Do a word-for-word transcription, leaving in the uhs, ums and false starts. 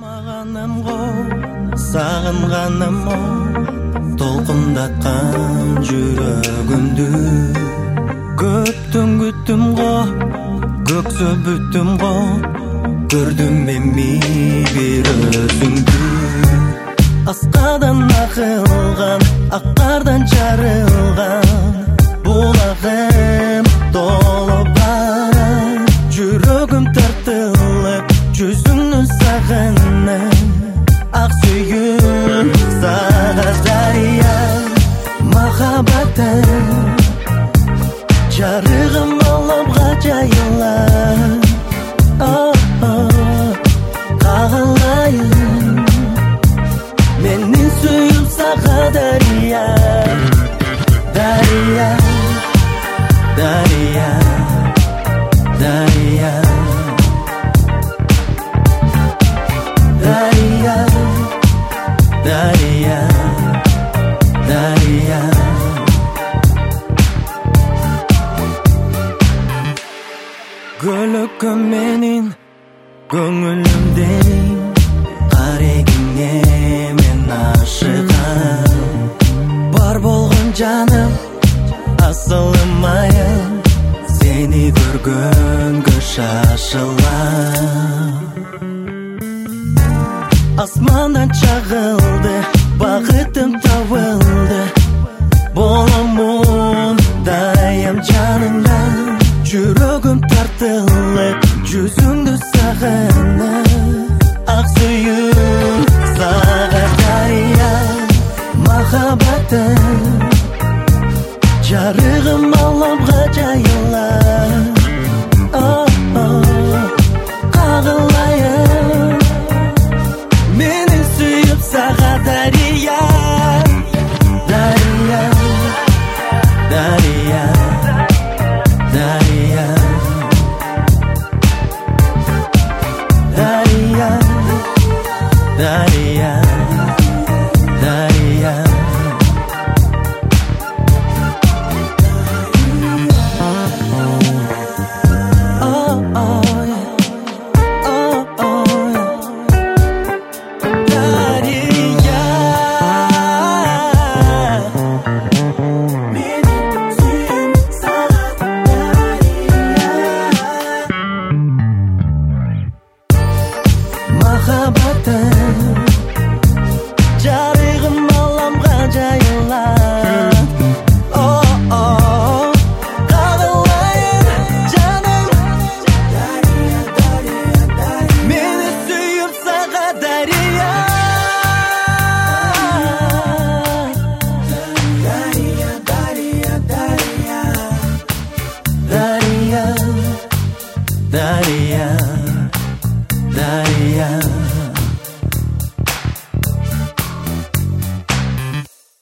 Сағынғаным ғой, сағынғаным ғой, толқындатқан жүрегімді. Көптің күттім ғой, көксөбүттім ғой, көрдім мен бір өзіңді. Асқадан ақылған, аққардан жарылған, бұлағым толы бар. Жүрегім тартылып, жүзіңнің сағынып, ақ сүйім саға жария. Махаббатым жарығым алып ғажайла. Қағалайын мені сүйіп саға дария. Дария, дария, дария, дария, дария, дария. Гүлікім менің көңілімден, қарегіңе мен ашығам. Бар болған жаным, асылым айым, сені көргенге шашылам. Асманнан чағылды, бақытым тауылды, боламын дайым жаныңда. Жүрегім тартылып, жүзіңді сағынып, ақ сүйім саға дария. Махаббатым жарығым алып ғажайла. Қағылайын мені сүйіп саға дария. Дария, дария, дария, дария, дария, дария. Махаббатым жарығым алам ғажайла. Қағылайын жаным, мені сүйіп саға дария. Дария, дария, дария, дария, дария, дария.